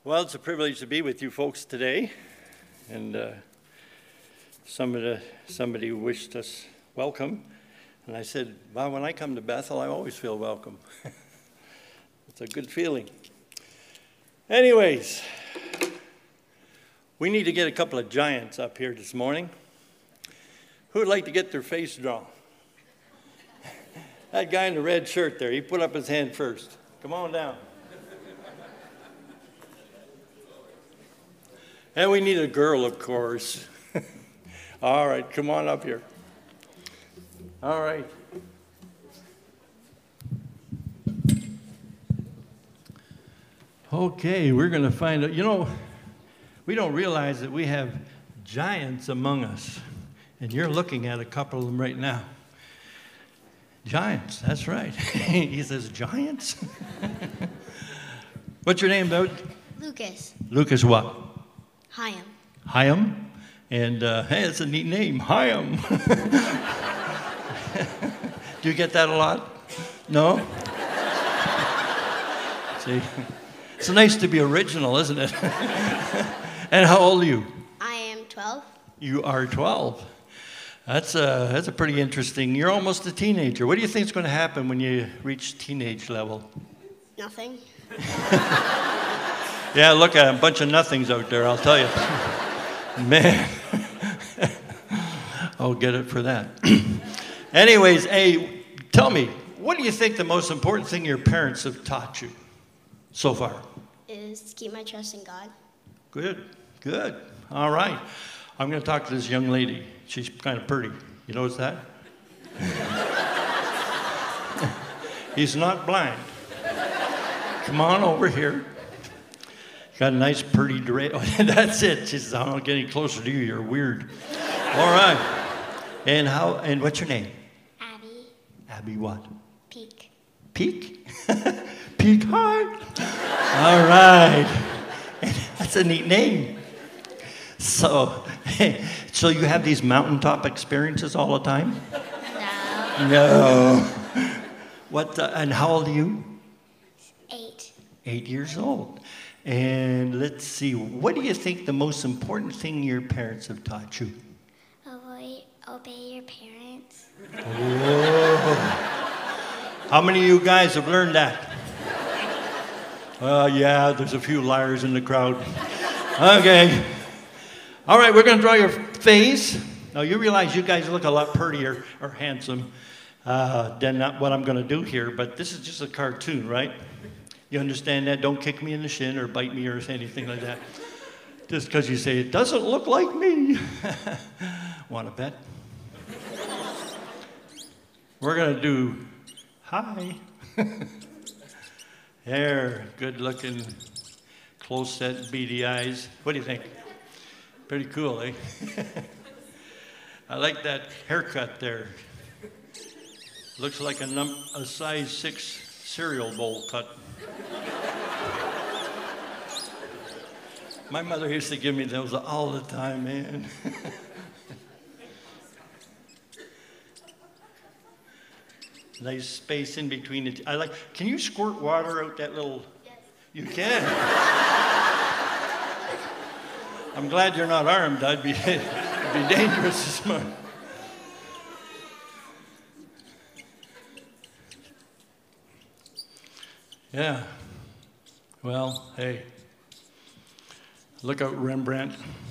Well, it's a privilege to be with you folks today, and somebody wished us welcome, and I said, well, when I come to Bethel, I always feel welcome. It's a good feeling. Anyways, we need to get a couple of giants up here this morning. Who would like to get their face drawn? That guy in the red shirt there, he put up his hand first. Come on down. And we need a girl, of course. All right, come on up here. All right. Okay, we're going to find out. You know, we don't realize that we have giants among us. And you're looking at a couple of them right now. Giants, that's right. He says, giants? What's your name, David? Lucas. Lucas what? Hyam. Hyam? And, hey, it's a neat name, Hyam. Do you get that a lot? No? See? It's nice to be original, isn't it? And how old are you? I am 12. You are 12. That's a pretty interesting. You're almost a teenager. What do you think is going to happen when you reach teenage level? Nothing. Yeah, look at a bunch of nothings out there, I'll tell you. Man. I'll get it for that. Anyways, hey, tell me, what do you think the most important thing your parents have taught you so far? Is to keep my trust in God. Good, good. All right. I'm going to talk to this young lady. She's kind of pretty. You notice that? He's not blind. Come on over here. Got a nice, pretty dress. That's it. She says, I'm not getting closer to you. You're weird. All right. And what's your name? Abby. Abby what? Peak. Peak? Peak High? All right. That's a neat name. So you have these mountaintop experiences all the time? No. No. What? And how old are you? 8. 8 years old. And let's see, what do you think the most important thing your parents have taught you? Obey your parents. Oh. How many of you guys have learned that? Yeah, there's a few liars in the crowd. Okay. All right, we're going to draw your face. Now, you realize you guys look a lot prettier or handsome than what I'm going to do here, but this is just a cartoon, right? You understand that? Don't kick me in the shin or bite me or anything like that. Just because you say, it doesn't look like me. Want to bet? We're going to do, hi. There, good looking, close set, beady eyes. What do you think? Pretty cool, eh? I like that haircut there. Looks like a size 6 cereal bowl cut. My mother used to give me those all the time, man. Nice space in between it. Can you squirt water out that little? Yes. You can. I'm glad you're not armed. It'd be dangerous this morning. Yeah. Well, hey. Look out, Rembrandt.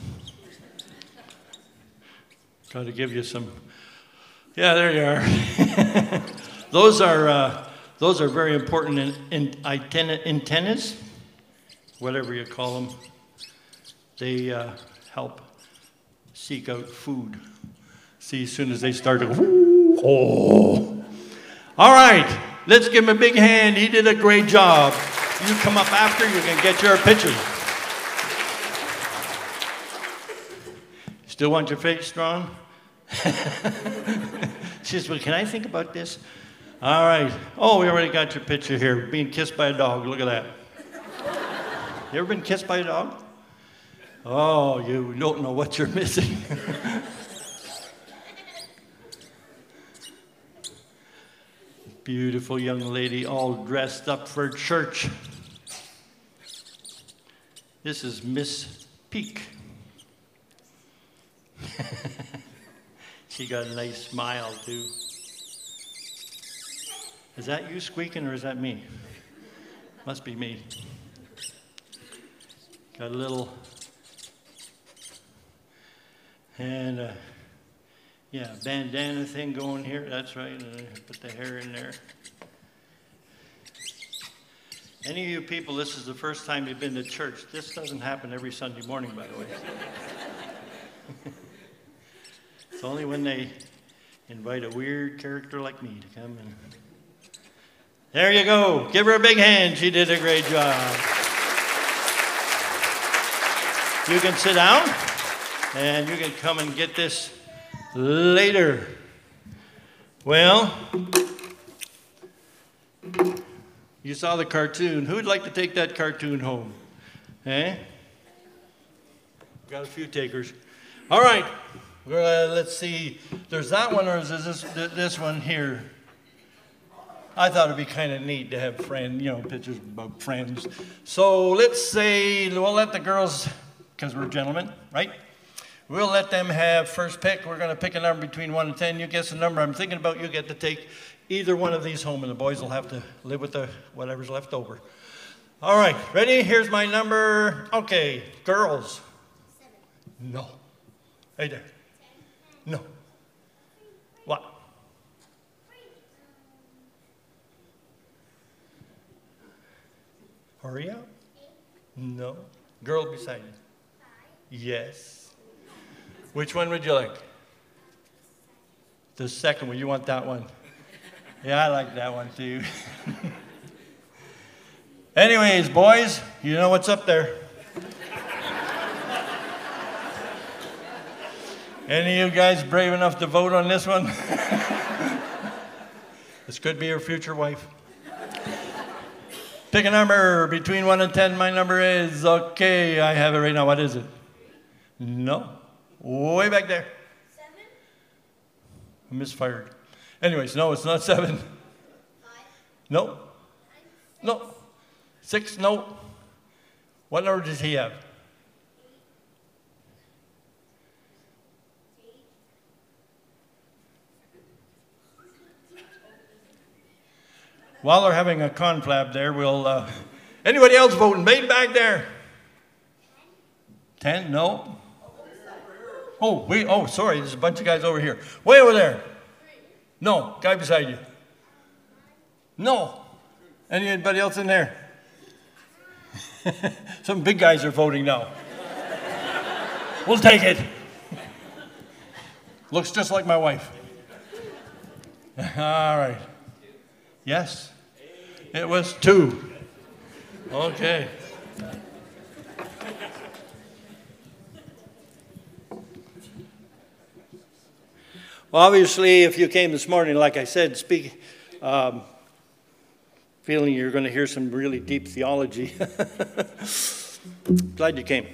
Got to give you some. Yeah, there you are. Those are very important antennas, whatever you call them. They help seek out food. See, as soon as they start to, oh. All right, let's give him a big hand. He did a great job. You come up after, you can get your pictures. Still want your face drawn? She says, well, can I think about this? All right. Oh, we already got your picture here. Being kissed by a dog. Look at that. You ever been kissed by a dog? Oh, you don't know what you're missing. Beautiful young lady, all dressed up for church. This is Miss Peak. She got a nice smile, too. Is that you squeaking or is that me? Must be me. Got a little, and yeah, bandana thing going here. That's right. And I put the hair in there. Any of you people, this is the first time you've been to church. This doesn't happen every Sunday morning, by the way. It's only when they invite a weird character like me to come and... There you go. Give her a big hand. She did a great job. You can sit down, and you can come and get this later. Well, you saw the cartoon. Who'd like to take that cartoon home? Eh? Got a few takers. All right. Let's see. There's that one, or is this one here? I thought it'd be kind of neat to have pictures about friends. So let's say we'll let the girls, because we're gentlemen, right? We'll let them have first pick. We're going to pick a number between 1 and 10. You guess the number I'm thinking about. You get to take either one of these home, and the boys will have to live with whatever's left over. All right, ready? Here's my number. Okay, girls. 7. No. Hey there. 10. No. What? Hurry up. 8. No. Girl beside you. 5. Yes. Which one would you like? The second one. You want that one? Yeah, I like that one too. Anyways, boys, you know what's up there. Any of you guys brave enough to vote on this one? This could be your future wife. Pick a number between 1 and 10. My number is, okay, I have it right now. What is it? No. Way back there. 7? I misfired. Anyways, no, it's not 7. 5? No. 9? No. 6? No. What number does he have? 8. While they're having a conflab there, we'll, anybody else voting? Made back there? 10? No. Oh, sorry, there's a bunch of guys over here. Way over there. 3. No, guy beside you. No. Anybody else in there? Some big guys are voting now. We'll take it. Looks just like my wife. All right. Yes? It was 2. Okay. Well, obviously, if you came this morning, like I said, feeling you're going to hear some really deep theology. Glad you came.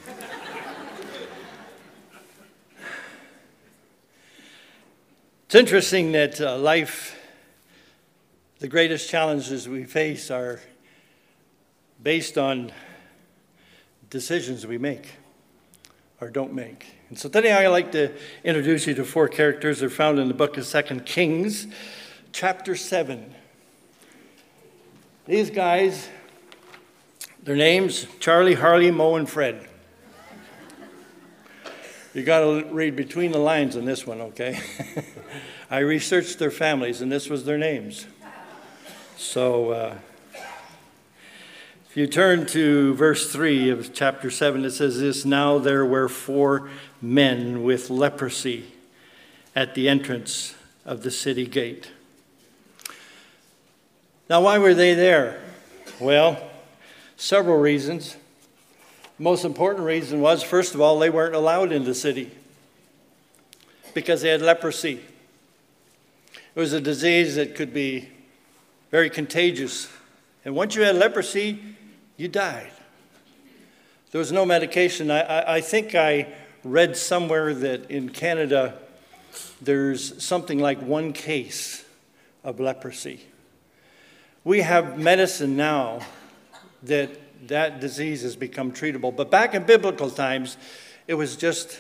It's interesting that life, the greatest challenges we face are based on decisions we make or don't make. And so today I'd like to introduce you to 4 characters that are found in the book of 2 Kings, chapter 7. These guys, their names, Charlie, Harley, Mo, and Fred. You got to read between the lines on this one, okay? I researched their families, and this was their names. So if you turn to verse 3 of chapter 7, it says this: Now there were 4 men with leprosy at the entrance of the city gate. Now, why were they there? Well, several reasons. The most important reason was, first of all, they weren't allowed in the city because they had leprosy. It was a disease that could be very contagious. And once you had leprosy, you died. There was no medication. I think I read somewhere that in Canada, there's something like 1 case of leprosy. We have medicine now that that disease has become treatable. But back in biblical times, it was just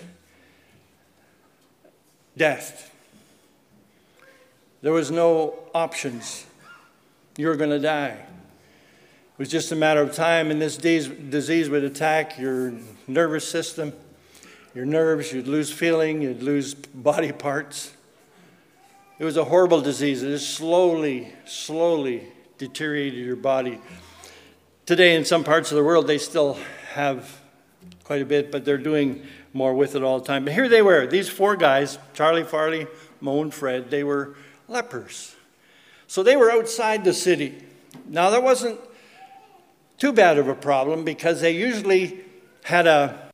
death. There was no options. You're going to die. It was just a matter of time, and this disease would attack your nervous system, your nerves. You'd lose feeling. You'd lose body parts. It was a horrible disease. It just slowly deteriorated your body. Today, in some parts of the world, they still have quite a bit, but they're doing more with it all the time. But here they were, these four guys, Charlie, Farley, Mo, and Fred, they were lepers. So they were outside the city. Now, that wasn't too bad of a problem because they usually had a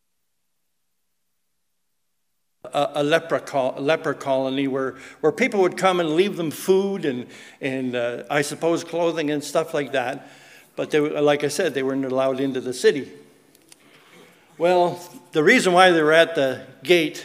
leper colony where people would come and leave them food and I suppose clothing and stuff like that. But they, like I said, they weren't allowed into the city. Well, the reason why they were at the gate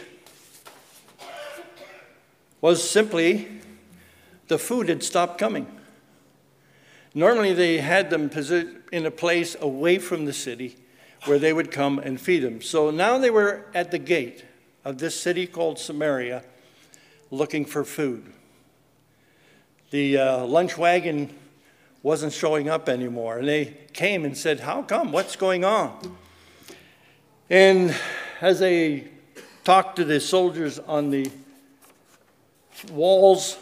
was simply the food had stopped coming. Normally they had them in a place away from the city where they would come and feed them. So now they were at the gate of this city called Samaria looking for food. The lunch wagon wasn't showing up anymore. And they came and said, "How come? What's going on?" And as they talked to the soldiers on the walls,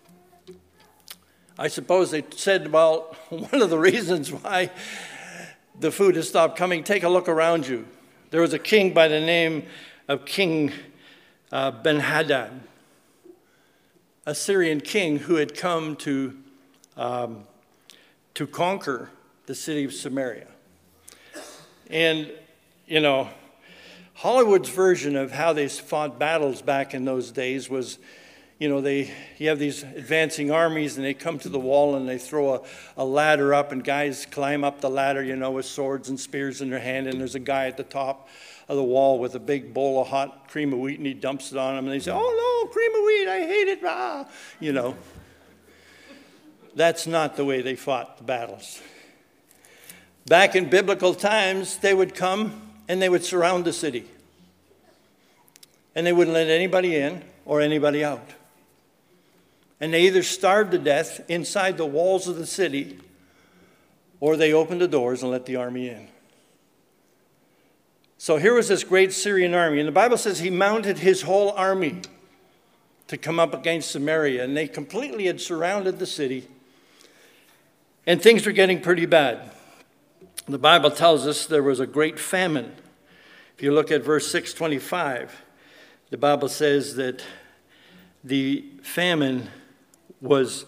I suppose they said, "Well, one of the reasons why the food has stopped coming, take a look around you. There was a king by the name of King Ben-Hadad, a Syrian king who had come to conquer the city of Samaria." And, you know, Hollywood's version of how they fought battles back in those days was, you know, you have these advancing armies and they come to the wall and they throw a ladder up and guys climb up the ladder, you know, with swords and spears in their hand, and there's a guy at the top of the wall with a big bowl of hot cream of wheat and he dumps it on them and they say, "Oh no, cream of wheat, I hate it, rah," you know. That's not the way they fought the battles. Back in biblical times, they would come and they would surround the city. And they wouldn't let anybody in or anybody out. And they either starved to death inside the walls of the city, or they opened the doors and let the army in. So here was this great Syrian army. And the Bible says he mounted his whole army to come up against Samaria. And they completely had surrounded the city. And things were getting pretty bad. The Bible tells us there was a great famine. If you look at verse 625, the Bible says that the famine was,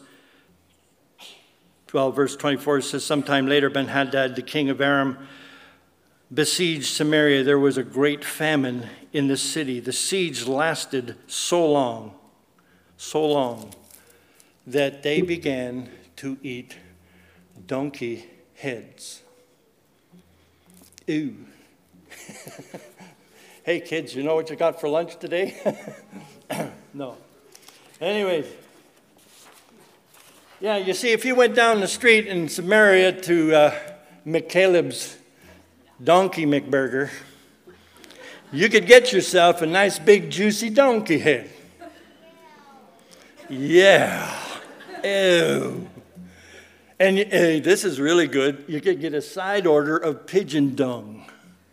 well, verse 24 says, "Sometime later, Ben-Hadad, the king of Aram, besieged Samaria. There was a great famine in the city. The siege lasted so long, that they began to eat donkey heads." Ew. Hey kids, you know what you got for lunch today? No. Anyways, yeah, you see, if you went down the street in Samaria to McCaleb's Donkey McBurger, you could get yourself a nice big juicy donkey head. Yeah. Ew. And hey, this is really good. You could get a side order of pigeon dung.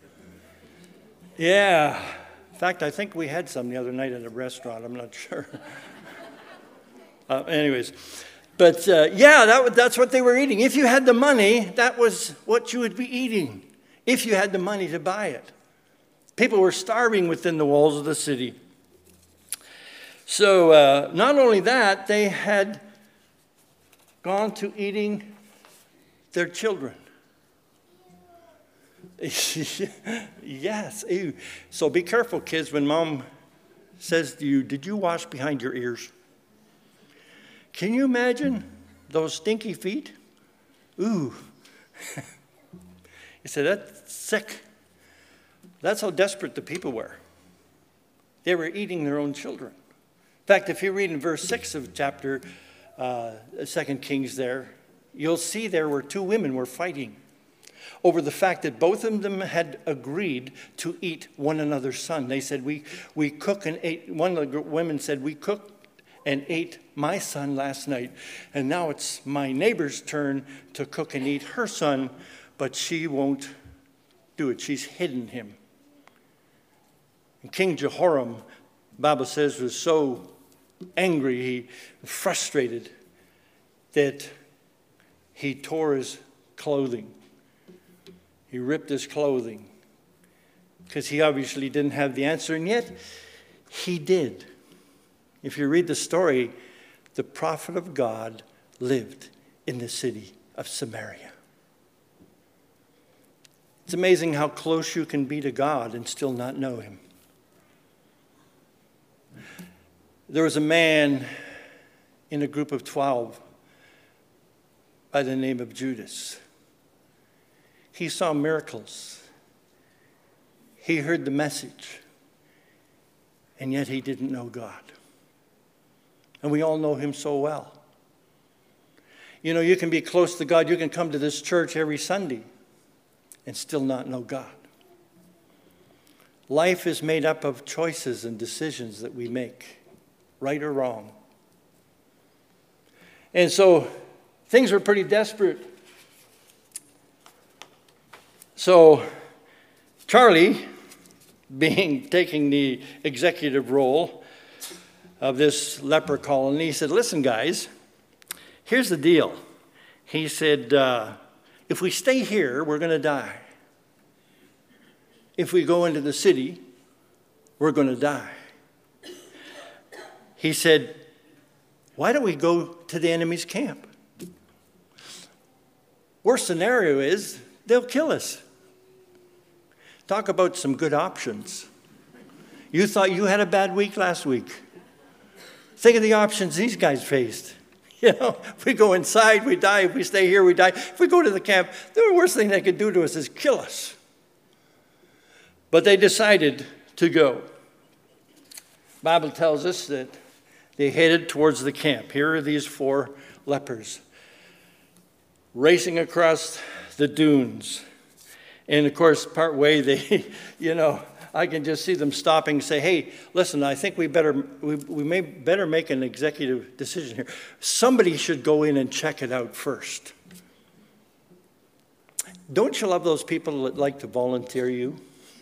Yeah. In fact, I think we had some the other night at a restaurant. I'm not sure. Anyways. But yeah, that's what they were eating. If you had the money, that was what you would be eating. If you had the money to buy it. People were starving within the walls of the city. So not only that, they had gone to eating their children. Yes. Ew. So be careful, kids, when mom says to you, "Did you wash behind your ears?" Can you imagine those stinky feet? Ooh. You said, "That's sick." That's how desperate the people were. They were eating their own children. In fact, if you read in verse 6 of chapter 2 Kings there, you'll see there were two women were fighting. over the fact that both of them had agreed to eat one another's son. They said, we cook and ate. One of the women said, we cooked and ate my son last night, and now it's my neighbor's turn to cook and eat her son, but she won't do it. She's hidden him. And King Jehoram, the Bible says, was so angry, frustrated, that he tore his clothing. He ripped his clothing because he obviously didn't have the answer, and yet he did. If you read the story, the prophet of God lived in the city of Samaria. It's amazing how close you can be to God and still not know him. There was a man in a group of 12 by the name of Judas. He saw miracles. He heard the message, and yet he didn't know God. And we all know him so well. You know, you can be close to God. You can come to this church every Sunday and still not know God. Life is made up of choices and decisions that we make, right or wrong. And so things were pretty desperate. So Charlie, taking the executive role of this leper colony, he said, listen, guys, here's the deal. He said, if we stay here, we're going to die. If we go into the city, we're going to die. He said, why don't we go to the enemy's camp? Worst scenario is they'll kill us. Talk about some good options. You thought you had a bad week last week. Think of the options these guys faced. You know, if we go inside, we die. If we stay here, we die. If we go to the camp, the worst thing they could do to us is kill us. But they decided to go. The Bible tells us that they headed towards the camp. Here are these 4 lepers racing across the dunes. And of course, part way, they, I can just see them stopping and say, hey, listen, I think we may better make an executive decision here. Somebody should go in and check it out first. Don't you love those people that like to volunteer you?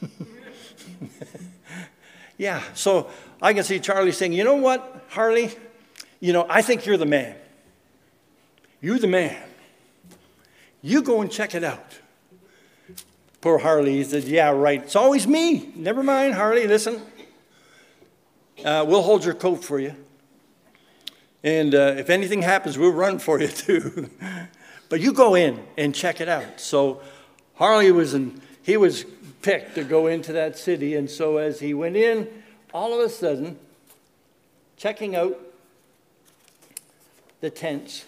Yeah, so I can see Charlie saying, you know what, Harley? I think you're the man. You're the man. You go and check it out. Poor Harley, he said, yeah, right. It's always me. Never mind, Harley, listen. We'll hold your coat for you. And if anything happens, we'll run for you too. But you go in and check it out. So Harley was picked to go into that city. And so as he went in, all of a sudden, checking out the tents,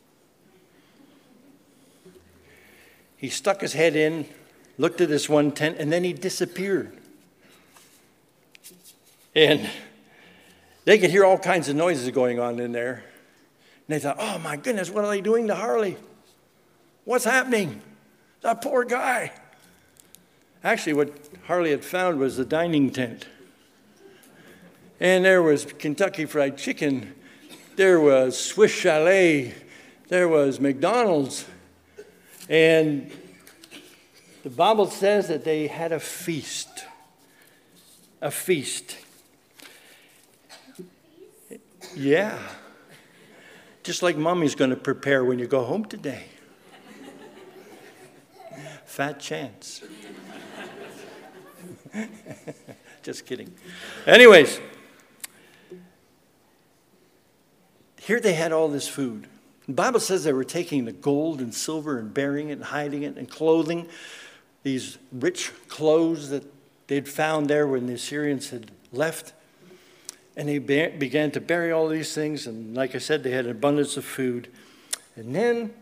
he stuck his head in, looked at this one tent, and then he disappeared. And they could hear all kinds of noises going on in there. And they thought, oh my goodness, what are they doing to Harley? What's happening? That poor guy. Actually, what Harley had found was the dining tent. And there was Kentucky Fried Chicken. There was Swiss Chalet. There was McDonald's. And the Bible says that they had a feast. A feast. Yeah. Just like Mommy's going to prepare when you go home today. Fat chance. Just kidding. Anyways, here they had all this food. The Bible says they were taking the gold and silver and burying it and hiding it and clothing these rich clothes that they'd found there when the Assyrians had left. And they began to bury all these things. And like I said, they had an abundance of food. And then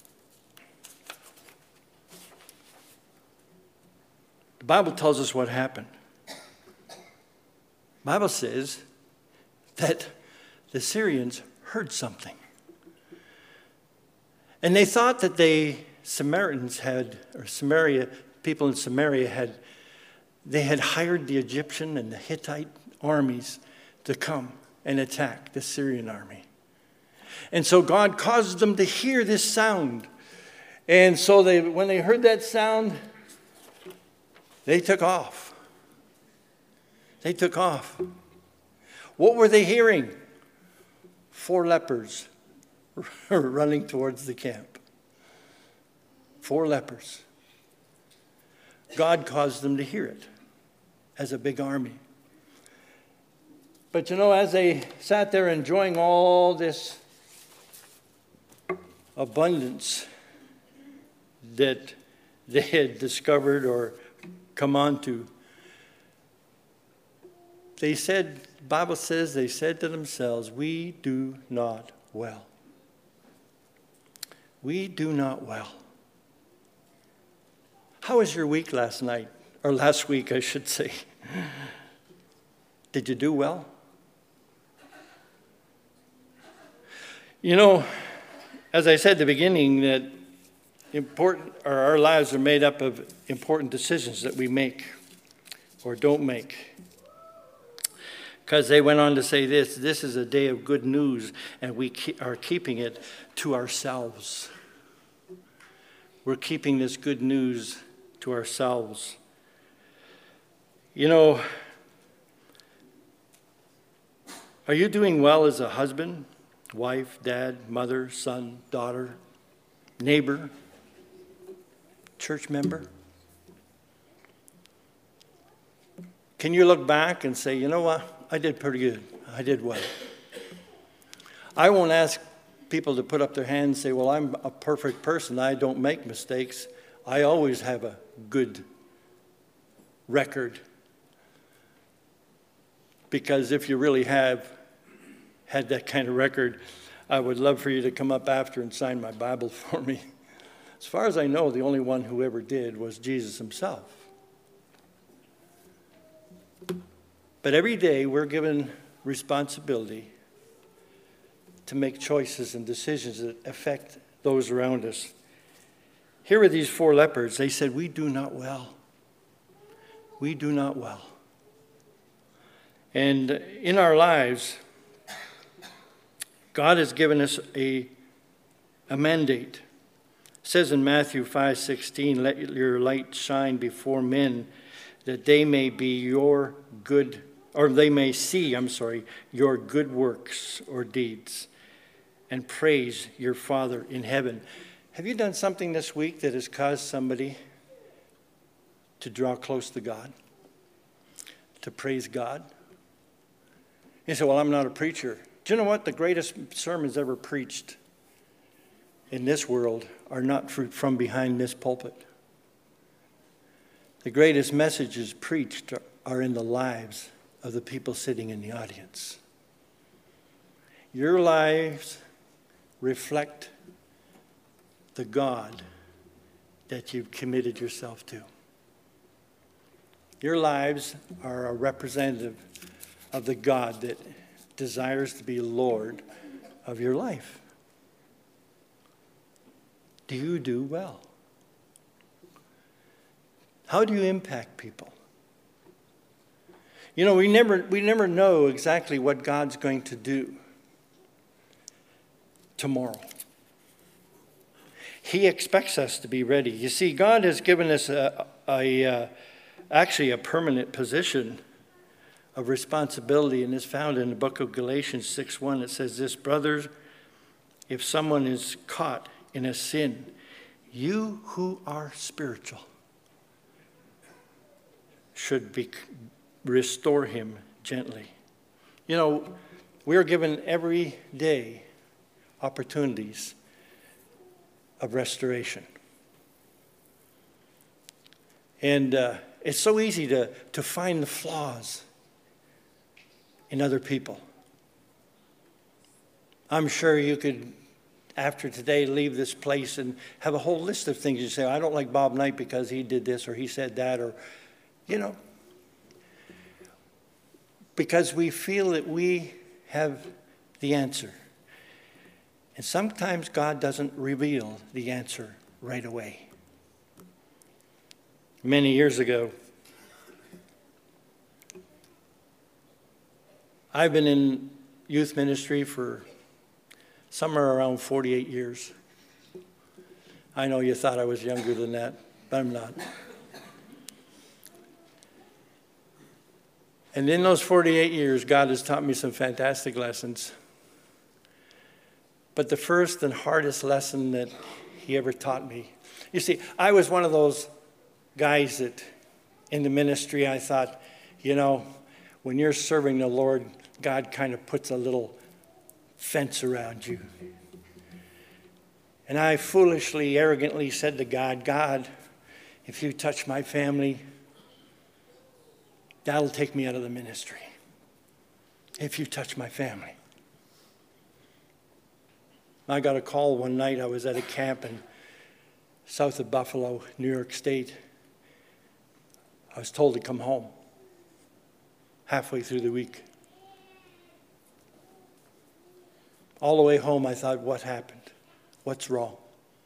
the Bible tells us what happened. The Bible says that the Syrians heard something. And they thought that they people in Samaria had hired the Egyptian and the Hittite armies to come and attack the Syrian army. And so God caused them to hear this sound. And so when they heard that sound, they took off. They took off. What were they hearing? 4 lepers running towards the camp. 4 lepers. God caused them to hear it as a big army. But as they sat there enjoying all this abundance that they had discovered or come onto, the Bible says they said to themselves, "We do not well. We do not well." How was your week last night? Or last week, I should say. Did you do well? As I said at the beginning, that our lives are made up of important decisions that we make or don't make. Because they went on to say this is a day of good news, and we are keeping it to ourselves. We're keeping this good news to ourselves. Are you doing well as a husband, wife, dad, mother, son, daughter, neighbor, church member? Can you look back and say, "You know what? I did pretty good. I did well." I won't ask people to put up their hands and say, "Well, I'm a perfect person. I don't make mistakes. I always have a good record." Because if you really have had that kind of record, I would love for you to come up after and sign my Bible for me. As far as I know, the only one who ever did was Jesus himself. But every day we're given responsibility to make choices and decisions that affect those around us. Here are these 4 lepers. They said, "We do not well. We do not well." And in our lives, God has given us a mandate. It says in Matthew 5:16, "Let your light shine before men, that they may see your good works or deeds, and praise your Father in heaven." Have you done something this week that has caused somebody to draw close to God, to praise God? You say, "Well, I'm not a preacher." Do you know what? The greatest sermons ever preached in this world are not from behind this pulpit. The greatest messages preached are in the lives of the people sitting in the audience. Your lives reflect the God that you've committed yourself to. Your lives are a representative of the God that desires to be Lord of your life. Do you do well? How do you impact people? We never know exactly what God's going to do tomorrow. He expects us to be ready. You see, God has given us actually a permanent position of responsibility, and it's found in the book of Galatians 6:1. It says this, "Brothers, if someone is caught in a sin, you who are spiritual should restore him gently." We're given every day opportunities of restoration. And it's so easy to find the flaws in other people. I'm sure you could, after today, leave this place and have a whole list of things you say, "I don't like Bob Knight because he did this or he said that," or, because we feel that we have the answer. And sometimes God doesn't reveal the answer right away. Many years ago, I've been in youth ministry for somewhere around 48 years. I know you thought I was younger than that, but I'm not. And in those 48 years, God has taught me some fantastic lessons. But the first and hardest lesson that he ever taught me, you see, I was one of those guys that in the ministry, I thought, you know, when you're serving the Lord, God kind of puts a little fence around you. And I foolishly, arrogantly said to God, God, if you touch my family, that'll take me out of the ministry. If you touch my family. I got a call one night. I was at a camp in south of Buffalo, New York State. I was told to come home halfway through the week. All the way home, I thought, what happened? What's wrong?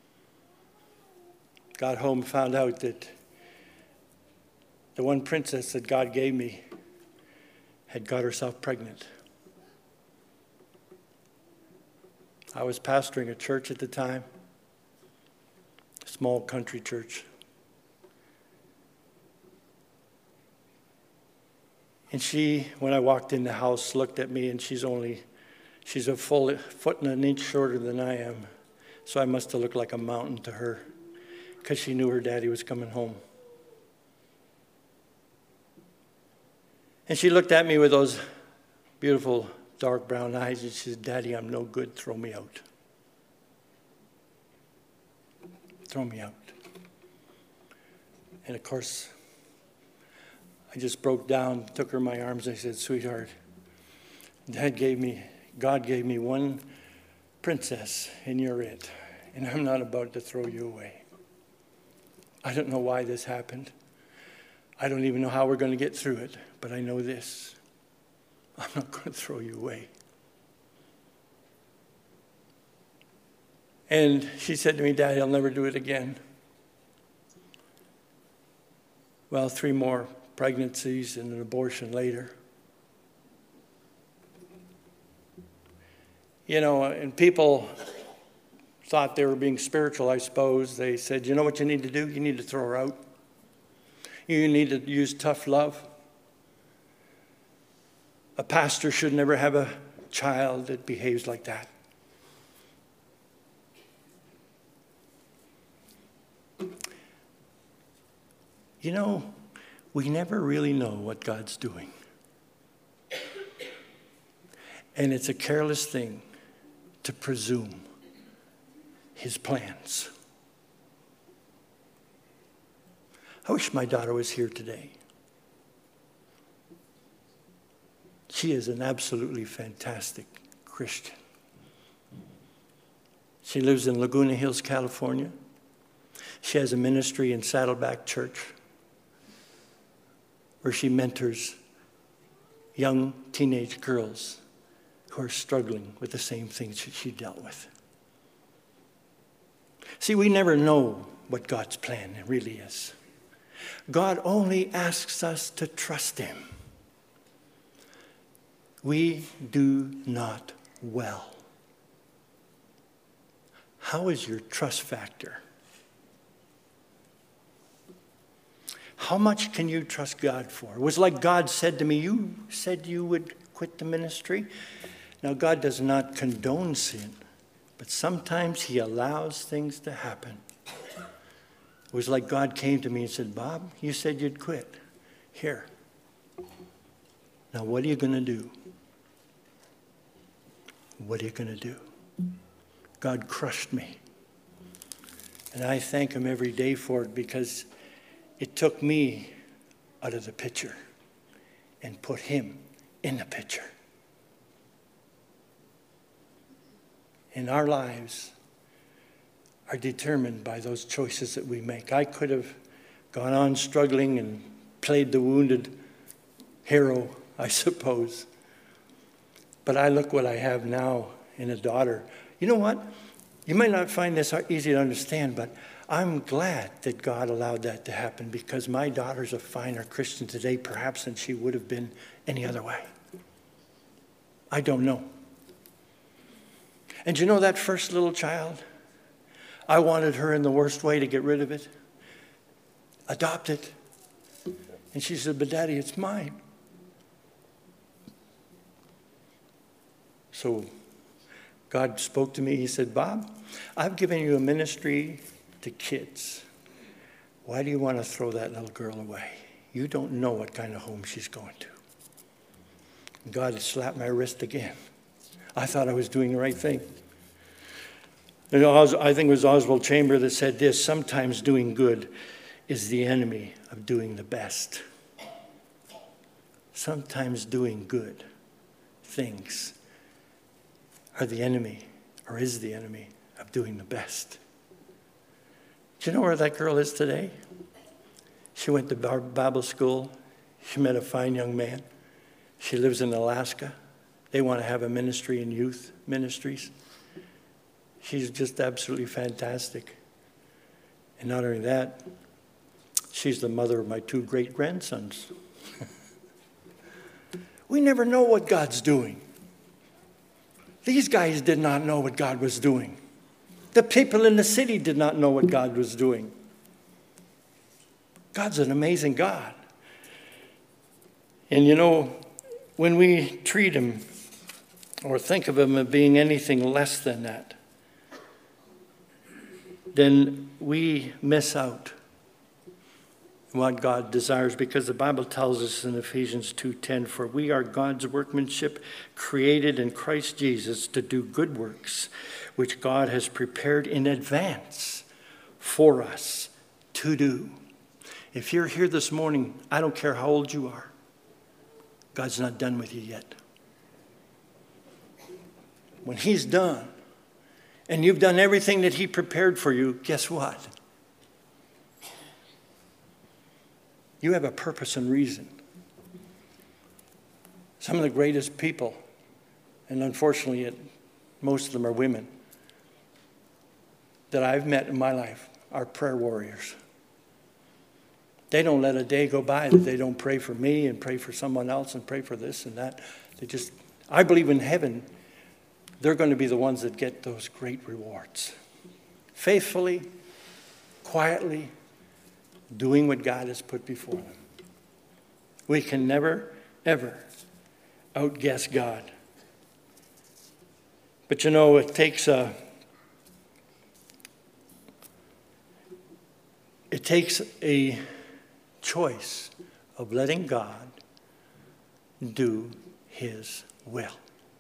Got home, found out that the one princess that God gave me had got herself pregnant. I was pastoring a church at the time, a small country church. And she, when I walked in the house, looked at me, and she's a full foot and an inch shorter than I am. So I must have looked like a mountain to her because she knew her daddy was coming home. And she looked at me with those beautiful dark brown eyes and she said, Daddy, I'm no good. Throw me out. Throw me out. And of course, I just broke down, took her in my arms, and I said, sweetheart, God gave me one princess, and you're it. And I'm not about to throw you away. I don't know why this happened. I don't even know how we're going to get through it, but I know this. I'm not going to throw you away. And she said to me, Daddy, I'll never do it again. Well, 3 more pregnancies and an abortion later. You know, and people thought they were being spiritual, I suppose. They said, you know what you need to do? You need to throw her out. You need to use tough love. A pastor should never have a child that behaves like that. You know, we never really know what God's doing. And it's a careless thing to presume his plans. I wish my daughter was here today. She is an absolutely fantastic Christian. She lives in Laguna Hills, California. She has a ministry in Saddleback Church where she mentors young teenage girls who are struggling with the same things that she dealt with. See, we never know what God's plan really is. God only asks us to trust him. We do not well. How is your trust factor? How much can you trust God for? It was like God said to me, you said you would quit the ministry. Now, God does not condone sin, but sometimes he allows things to happen. It was like God came to me and said, Bob, you said you'd quit. Here. Now, what are you going to do? What are you going to do? God crushed me. And I thank him every day for it because it took me out of the picture and put him in the picture. And our lives are determined by those choices that we make. I could have gone on struggling and played the wounded hero, I suppose. But I look what I have now in a daughter. You know what? You might not find this easy to understand, but I'm glad that God allowed that to happen, because my daughter's a finer Christian today perhaps than she would have been any other way. I don't know. And you know that first little child? I wanted her in the worst way to get rid of it. Adopt it. And she said, but Daddy, it's mine. So God spoke to me. He said, Bob, I've given you a ministry to kids. Why do you want to throw that little girl away? You don't know what kind of home she's going to. And God had slapped my wrist again. I thought I was doing the right thing. You know, I think it was Oswald Chamber that said this: sometimes doing good is the enemy of doing the best. Sometimes doing good things are the enemy, or is the enemy, of doing the best. Do you know where that girl is today? She went to Bible school. She met a fine young man. She lives in Alaska. They want to have a ministry in youth ministries. She's just absolutely fantastic. And not only that, she's the mother of my 2 great-grandsons. We never know what God's doing. These guys did not know what God was doing. The people in the city did not know what God was doing. God's an amazing God. And you know, when we treat him or think of him as being anything less than that, then we miss out on what God desires, because the Bible tells us in Ephesians 2:10, for we are God's workmanship, created in Christ Jesus to do good works, which God has prepared in advance for us to do. If you're here this morning, I don't care how old you are, God's not done with you yet. When he's done, and you've done everything that he prepared for you, guess what? You have a purpose and reason. Some of the greatest people, and unfortunately most of them are women, that I've met in my life are prayer warriors. They don't let a day go by that they don't pray for me and pray for someone else and pray for this and that. I believe in heaven, they're going to be the ones that get those great rewards. Faithfully, quietly, doing what God has put before them. We can never, ever outguess God. But you know, it takes a choice of letting God do his will.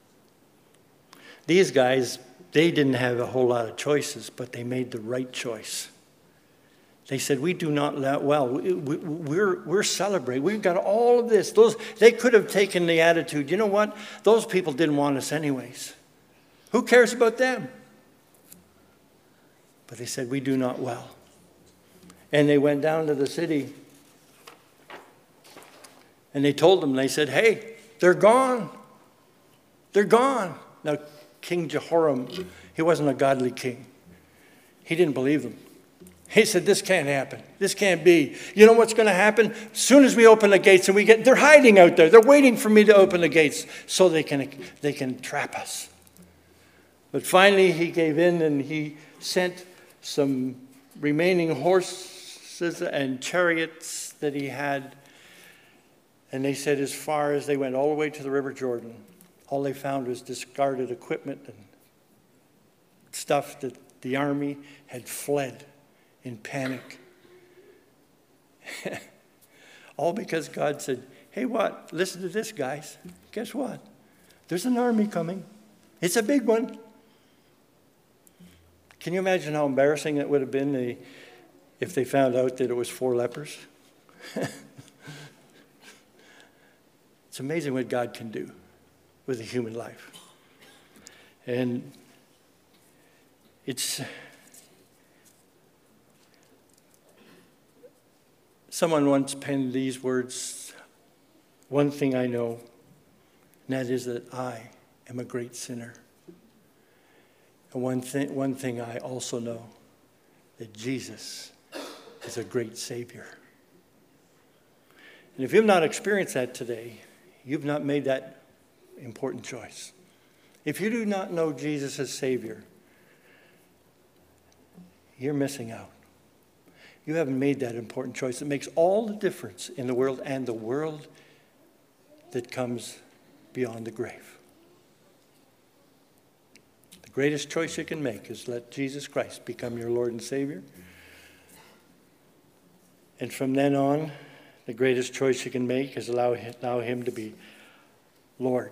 These guys, they didn't have a whole lot of choices, but they made the right choice. They said, we do not let, well, we're celebrating. We've got all of this. They could have taken the attitude, you know what? Those people didn't want us anyways. Who cares about them? But they said, we do not well. And they went down to the city. And they told them, they said, hey, they're gone. They're gone. Now, King Jehoram, he wasn't a godly king. He didn't believe them. He said, this can't happen. This can't be. You know what's going to happen? As soon as we open the gates and they're hiding out there. They're waiting for me to open the gates so they can trap us. But finally he gave in, and he sent some remaining horses and chariots that he had. And they said as far as they went all the way to the River Jordan, all they found was discarded equipment and stuff that the army had fled in panic. All because God said, hey, what? Listen to this, guys. Guess what? There's an army coming. It's a big one. Can you imagine how embarrassing it would have been if they found out that it was 4 lepers? It's amazing what God can do with a human life. And someone once penned these words, one thing I know, and that is that I am a great sinner. And one thing I also know, that Jesus is a great Savior. And if you've not experienced that today, you've not made that important choice. If you do not know Jesus as Savior, you're missing out. You haven't made that important choice. It makes all the difference in the world, and the world that comes beyond the grave. The greatest choice you can make is let Jesus Christ become your Lord and Savior. And from then on, the greatest choice you can make is allow him to be Lord.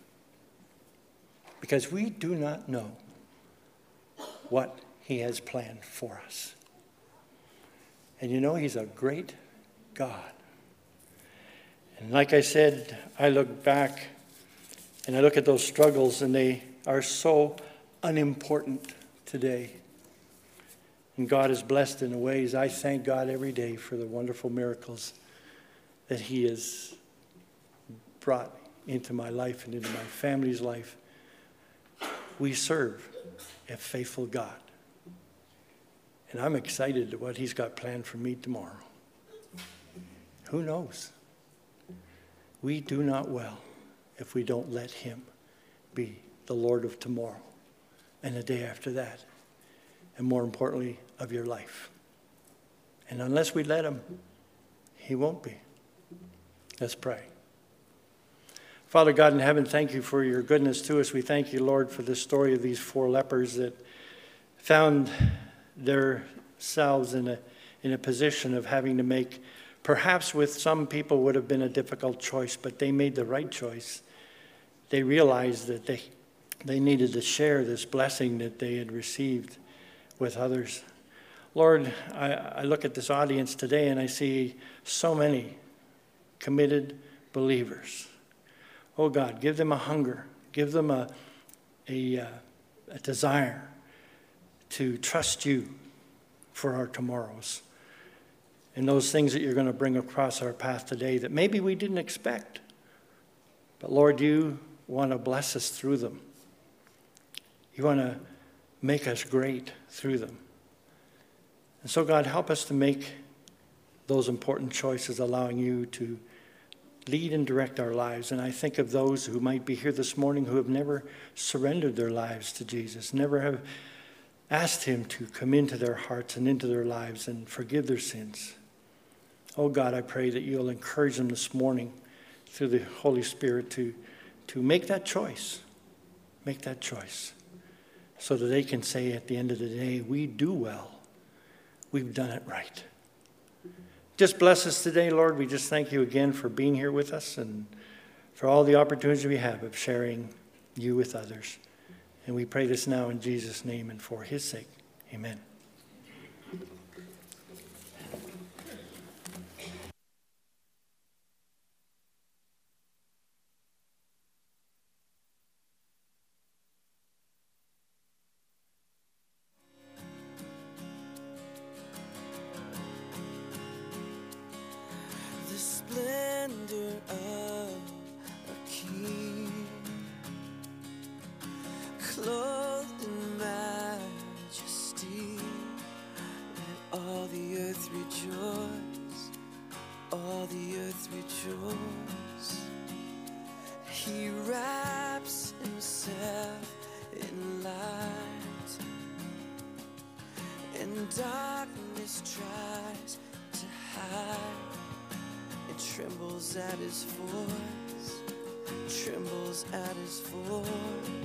Because we do not know what he has planned for us. And you know, he's a great God. And like I said, I look back and I look at those struggles, and they are so unimportant today. And God is blessed in ways. I thank God every day for the wonderful miracles that he has brought into my life and into my family's life. We serve a faithful God. And I'm excited to what he's got planned for me tomorrow. Who knows? We do not well if we don't let him be the Lord of tomorrow and the day after that, and more importantly, of your life. And unless we let him, he won't be. Let's pray. Father God in heaven, thank you for your goodness to us. We thank you, Lord, for the story of these 4 lepers that found themselves in a position of having to make, perhaps with some people would have been a difficult choice, but they made the right choice. They realized that they needed to share this blessing that they had received with others. Lord, I look at this audience today and I see so many committed believers. Oh God, give them a hunger, give them a desire to trust you for our tomorrows and those things that you're going to bring across our path today that maybe we didn't expect. But Lord, you want to bless us through them. You want to make us great through them. And so God, help us to make those important choices, allowing you to lead and direct our lives. And I think of those who might be here this morning who have never surrendered their lives to Jesus, never have asked him to come into their hearts and into their lives and forgive their sins. Oh God, I pray that you'll encourage them this morning through the Holy Spirit to make that choice. Make that choice so that they can say at the end of the day, we do well. We've done it right. Just bless us today, Lord. We just thank you again for being here with us and for all the opportunities we have of sharing you with others. And we pray this now in Jesus' name and for his sake. Amen. The splendor of a king, clothed in majesty, let all the earth rejoice, all the earth rejoice. He wraps himself in light, and darkness tries to hide. It trembles at his voice, trembles at his voice.